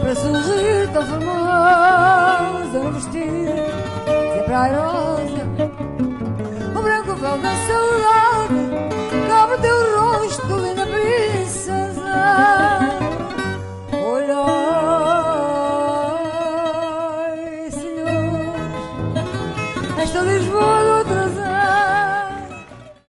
para sorrir tão formosa no vestido sempre airosa, o branco véu da saudade